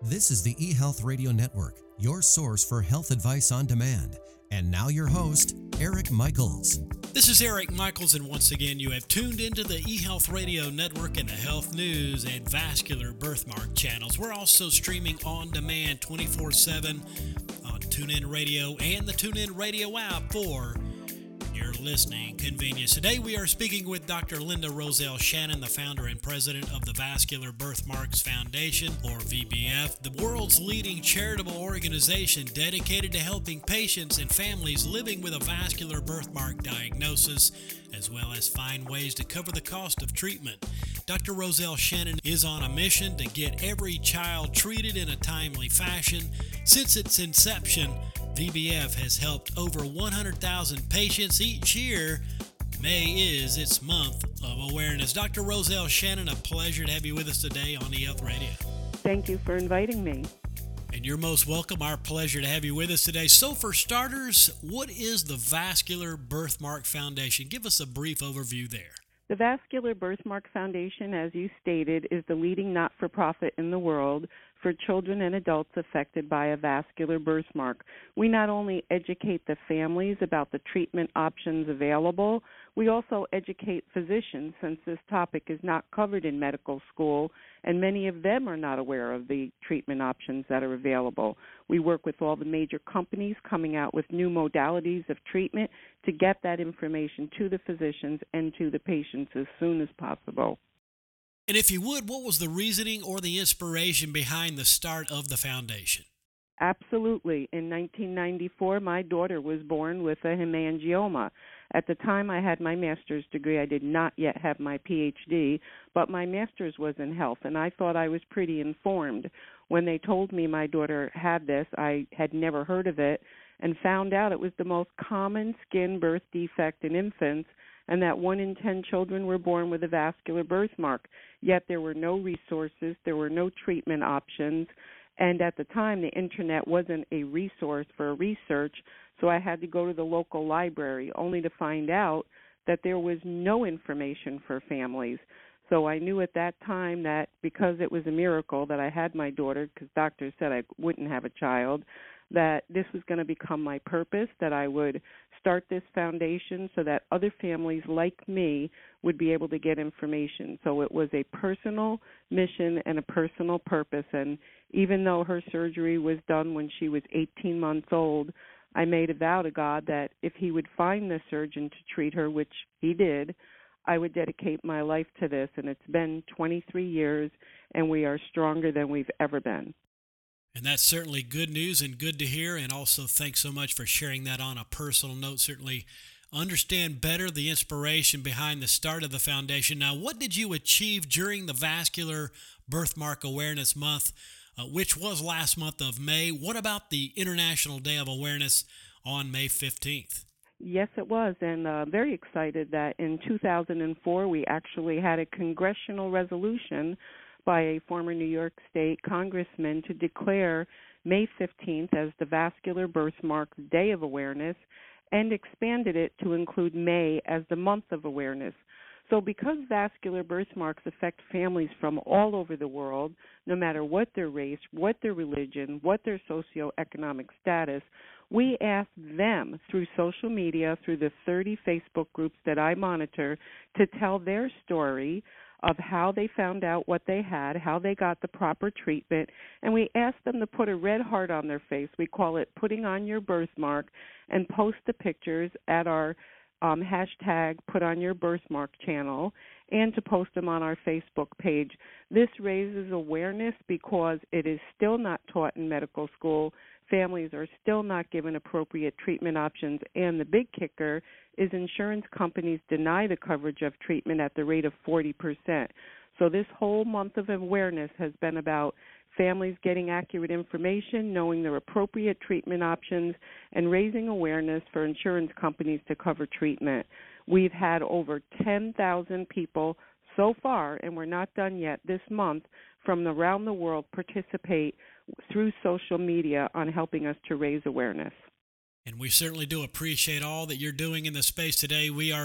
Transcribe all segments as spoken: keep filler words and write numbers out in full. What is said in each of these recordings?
This is the eHealth Radio Network, your source for health advice on demand. And now your host, Eric Michaels. This is Eric Michaels, and once again, you have tuned into the eHealth Radio Network and the Health News and Vascular Birthmark channels. We're also streaming on demand twenty-four seven on TuneIn Radio and the TuneIn Radio app for your listening convenience. Today we are speaking with Doctor Linda Roselle Shannon, the founder and president of the Vascular Birthmarks Foundation, or V B F, the world's leading charitable organization dedicated to helping patients and families living with a vascular birthmark diagnosis, as well as find ways to cover the cost of treatment. Doctor Roselle Shannon is on a mission to get every child treated in a timely fashion. Since its inception, V B F has helped over one hundred thousand patients each year. May is its month of awareness. Doctor Roselle Shannon, a pleasure to have you with us today on eHealth Radio. Thank you for inviting me. And you're most welcome. Our pleasure to have you with us today. So for starters, what is the Vascular Birthmark Foundation? Give us a brief overview there. The Vascular Birthmark Foundation, as you stated, is the leading not-for-profit in the world for children and adults affected by a vascular birthmark. We not only educate the families about the treatment options available, we also educate physicians, since this topic is not covered in medical school, and many of them are not aware of the treatment options that are available. We work with all the major companies coming out with new modalities of treatment to get that information to the physicians and to the patients as soon as possible. And if you would, what was the reasoning or the inspiration behind the start of the foundation? Absolutely. In nineteen ninety-four, my daughter was born with a hemangioma. At the time I had my master's degree, I did not yet have my P H D, but my master's was in health, and I thought I was pretty informed. When they told me my daughter had this, I had never heard of it, and found out it was the most common skin birth defect in infants, and that one in ten children were born with a vascular birthmark. Yet there were no resources, there were no treatment options, and at the time the internet wasn't a resource for research, so I had to go to the local library, only to find out that there was no information for families. So I knew at that time that because it was a miracle that I had my daughter, because doctors said I wouldn't have a child, that this was going to become my purpose, that I would start this foundation so that other families like me would be able to get information. So it was a personal mission and a personal purpose. And even though her surgery was done when she was eighteen months old, I made a vow to God that if he would find the surgeon to treat her, which he did, I would dedicate my life to this. And it's been twenty-three years, and we are stronger than we've ever been. And that's certainly good news and good to hear. And also thanks so much for sharing that on a personal note. Certainly understand better the inspiration behind the start of the foundation. Now, what did you achieve during the Vascular Birthmark Awareness Month, uh, which was last month of May? What about the International Day of Awareness on May fifteenth? Yes, it was, and uh, very excited that in two thousand four we actually had a congressional resolution by a former New York State congressman to declare May fifteenth as the Vascular Birthmark Day of Awareness, and expanded it to include May as the month of awareness. So because vascular birthmarks affect families from all over the world, no matter what their race, what their religion, what their socioeconomic status, we ask them through social media, through the thirty Facebook groups that I monitor, to tell their story of how they found out what they had, how they got the proper treatment, and we ask them to put a red heart on their face. We call it putting on your birthmark, and post the pictures at our um, hashtag put on your birthmark channel, and to post them on our Facebook page. This raises awareness because it is still not taught in medical school. Families are still not given appropriate treatment options, and the big kicker is insurance companies deny the coverage of treatment at the rate of forty percent. So this whole month of awareness has been about families getting accurate information, knowing their appropriate treatment options, and raising awareness for insurance companies to cover treatment. We've had over ten thousand people so far, and we're not done yet, this month from around the world participate through social media on helping us to raise awareness. And we certainly do appreciate all that you're doing in the space today. We are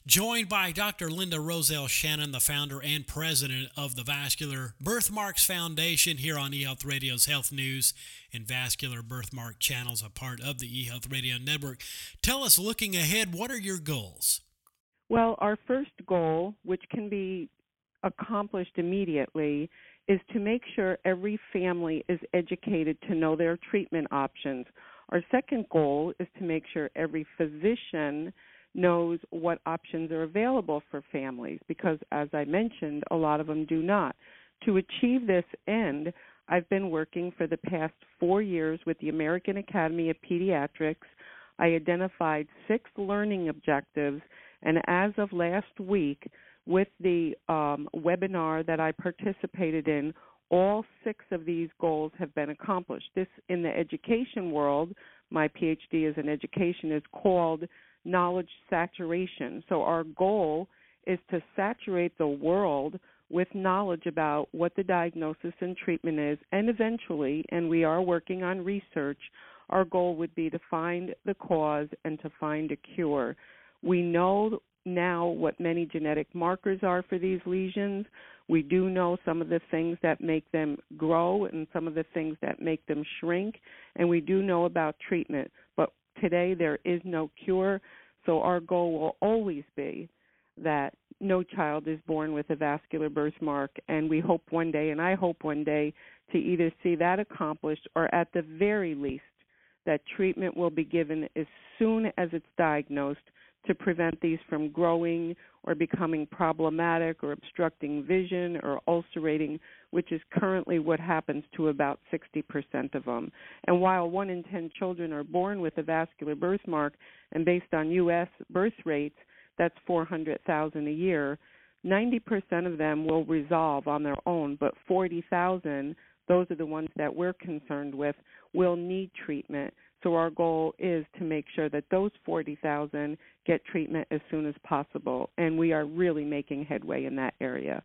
Joined by Doctor Linda Roselle Shannon, the founder and president of the Vascular Birthmarks Foundation, here on eHealth Radio's Health News and Vascular Birthmark channels, a part of the eHealth Radio Network. Tell us, looking ahead, what are your goals? Well, our first goal, which can be accomplished immediately, is to make sure every family is educated to know their treatment options. Our second goal is to make sure every physician knows what options are available for families, because, as I mentioned, a lot of them do not. To achieve this end, I've been working for the past four years with the American Academy of Pediatrics. I identified six learning objectives, and as of last week, with the um, webinar that I participated in, all six of these goals have been accomplished. This, in the education world, my P H D is in education, is called knowledge saturation. So our goal is to saturate the world with knowledge about what the diagnosis and treatment is, and eventually, and we are working on research, our goal would be to find the cause and to find a cure. We know now what many genetic markers are for these lesions. We do know some of the things that make them grow and some of the things that make them shrink, and we do know about treatment. But today there is no cure, so our goal will always be that no child is born with a vascular birthmark, and we hope one day, and I hope one day, to either see that accomplished or at the very least that treatment will be given as soon as it's diagnosed to prevent these from growing or becoming problematic or obstructing vision or ulcerating, which is currently what happens to about sixty percent of them. And while one in ten children are born with a vascular birthmark, and based on U S birth rates, that's four hundred thousand a year, ninety percent of them will resolve on their own, but forty thousand, those are the ones that we're concerned with, will need treatment. So our goal is to make sure that those forty thousand get treatment as soon as possible, and we are really making headway in that area.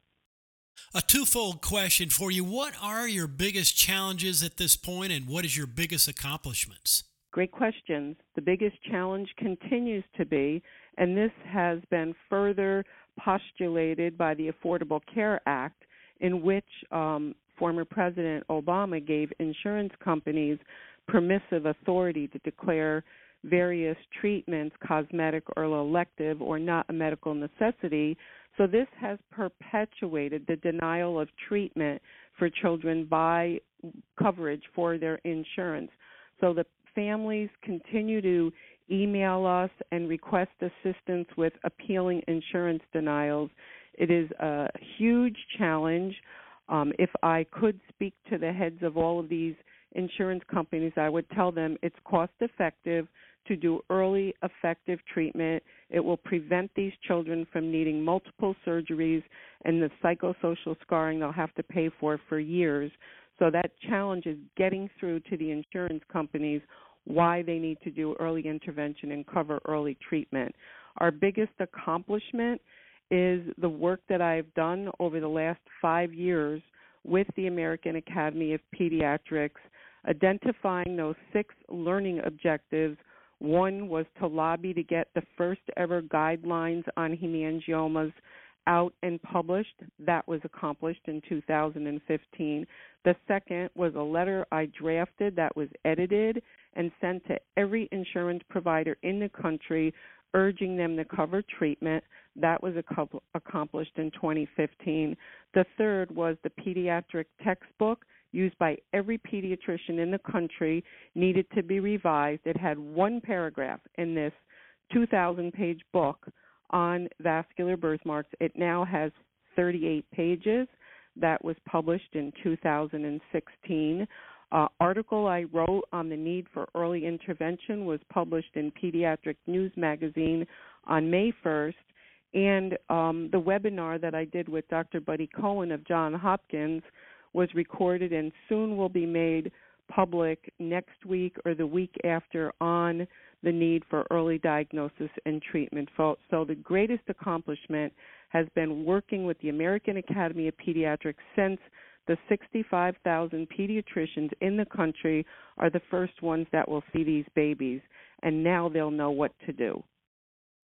A twofold question for you. What are your biggest challenges at this point, and what is your biggest accomplishments? Great questions. The biggest challenge continues to be, and this has been further postulated by the Affordable Care Act, in which um, former President Obama gave insurance companies permissive authority to declare various treatments cosmetic or elective or not a medical necessity. So this has perpetuated the denial of treatment for children by coverage for their insurance. So the families continue to email us and request assistance with appealing insurance denials. It is a huge challenge. Um, if I could speak to the heads of all of these insurance companies, I would tell them it's cost effective to do early effective treatment. It will prevent these children from needing multiple surgeries and the psychosocial scarring they'll have to pay for for years. So that challenge is getting through to the insurance companies why they need to do early intervention and cover early treatment. Our biggest accomplishment is the work that I've done over the last five years with the American Academy of Pediatrics, identifying those six learning objectives. One was to lobby to get the first ever guidelines on hemangiomas out and published. That was accomplished in two thousand fifteen. The second was a letter I drafted that was edited and sent to every insurance provider in the country urging them to cover treatment. That was accomplished in twenty fifteen. The third was the pediatric textbook used by every pediatrician in the country needed to be revised. It had one paragraph in this two thousand page book on vascular birthmarks. It now has thirty-eight pages. That was published in two thousand sixteen. Uh, article I wrote on the need for early intervention was published in Pediatric News Magazine on May first. And um, the webinar that I did with Doctor Buddy Cohen of Johns Hopkins was recorded and soon will be made public next week or the week after on the need for early diagnosis and treatment. So the greatest accomplishment has been working with the American Academy of Pediatrics since the sixty-five thousand pediatricians in the country are the first ones that will see these babies, and now they'll know what to do.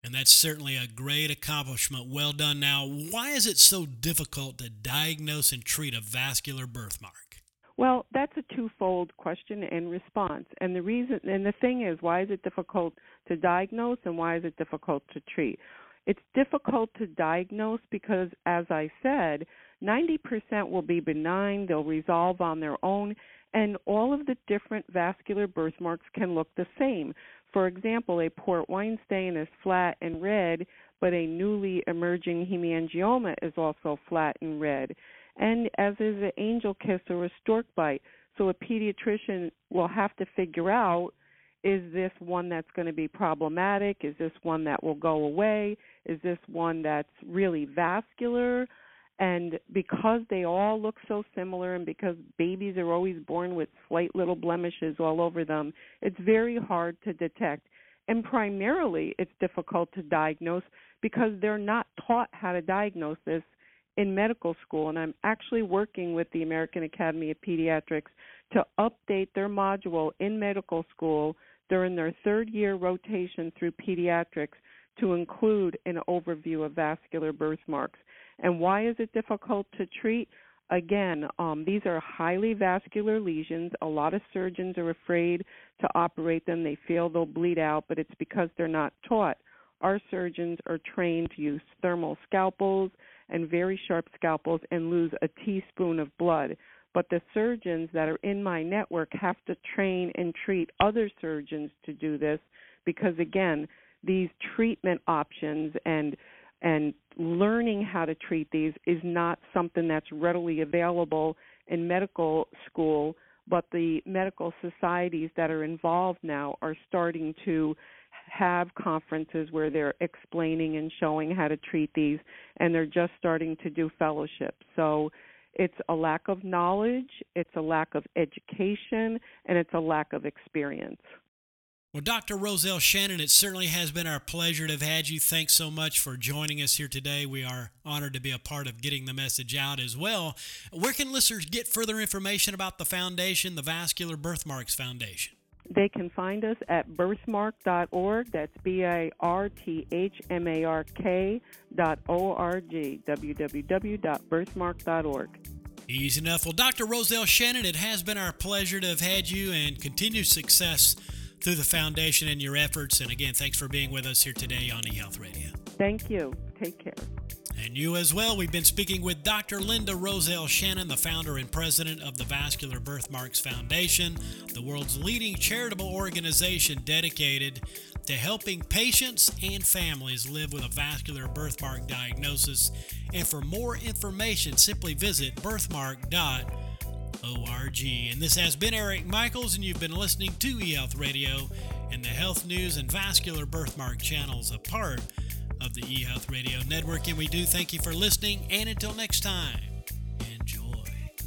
And that's certainly a great accomplishment. Well done. Now, why is it so difficult to diagnose and treat a vascular birthmark? Well, that's a twofold question and response. And the reason, and the thing is, why is it difficult to diagnose and why is it difficult to treat? It's difficult to diagnose because, as I said, ninety percent will be benign, they'll resolve on their own, and all of the different vascular birthmarks can look the same. For example, a port wine stain is flat and red, but a newly emerging hemangioma is also flat and red, and as is an angel kiss or a stork bite. So a pediatrician will have to figure out, is this one that's going to be problematic? Is this one that will go away? Is this one that's really vascular? And because they all look so similar and because babies are always born with slight little blemishes all over them, it's very hard to detect. And primarily it's difficult to diagnose because they're not taught how to diagnose this in medical school. And I'm actually working with the American Academy of Pediatrics to update their module in medical school during their third year rotation through pediatrics to include an overview of vascular birthmarks. And why is it difficult to treat? Again, um, these are highly vascular lesions. A lot of surgeons are afraid to operate them. They feel they'll bleed out, but it's because they're not taught. Our surgeons are trained to use thermal scalpels and very sharp scalpels and lose a teaspoon of blood. But the surgeons that are in my network have to train and treat other surgeons to do this because, again, these treatment options and and learning how to treat these is not something that's readily available in medical school, but the medical societies that are involved now are starting to have conferences where they're explaining and showing how to treat these, and they're just starting to do fellowships. So it's a lack of knowledge, it's a lack of education, and it's a lack of experience. Well, Doctor Roselle Shannon, it certainly has been our pleasure to have had you. Thanks so much for joining us here today. We are honored to be a part of getting the message out as well. Where can listeners get further information about the foundation, the Vascular Birthmarks Foundation? They can find us at birthmark dot org. That's B A R T H M A R K dot O R G, w w w dot birthmark dot org. Easy enough. Well, Doctor Roselle Shannon, it has been our pleasure to have had you, and continued success through the foundation and your efforts. And again, thanks for being with us here today on eHealth Radio. Thank you. Take care. And you as well. We've been speaking with Doctor Linda Roselle Shannon, the founder and president of the Vascular Birthmarks Foundation, the world's leading charitable organization dedicated to helping patients and families live with a vascular birthmark diagnosis. And for more information, simply visit birthmark dot org. O R G. And this has been Eric Michaels, and you've been listening to eHealth Radio and the Health News and Vascular Birthmark channels, a part of the eHealth Radio Network. And we do thank you for listening, and until next time, enjoy.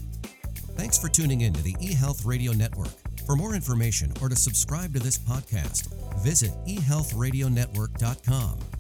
Thanks for tuning in to the eHealth Radio Network. For more information or to subscribe to this podcast, visit e health radio network dot com.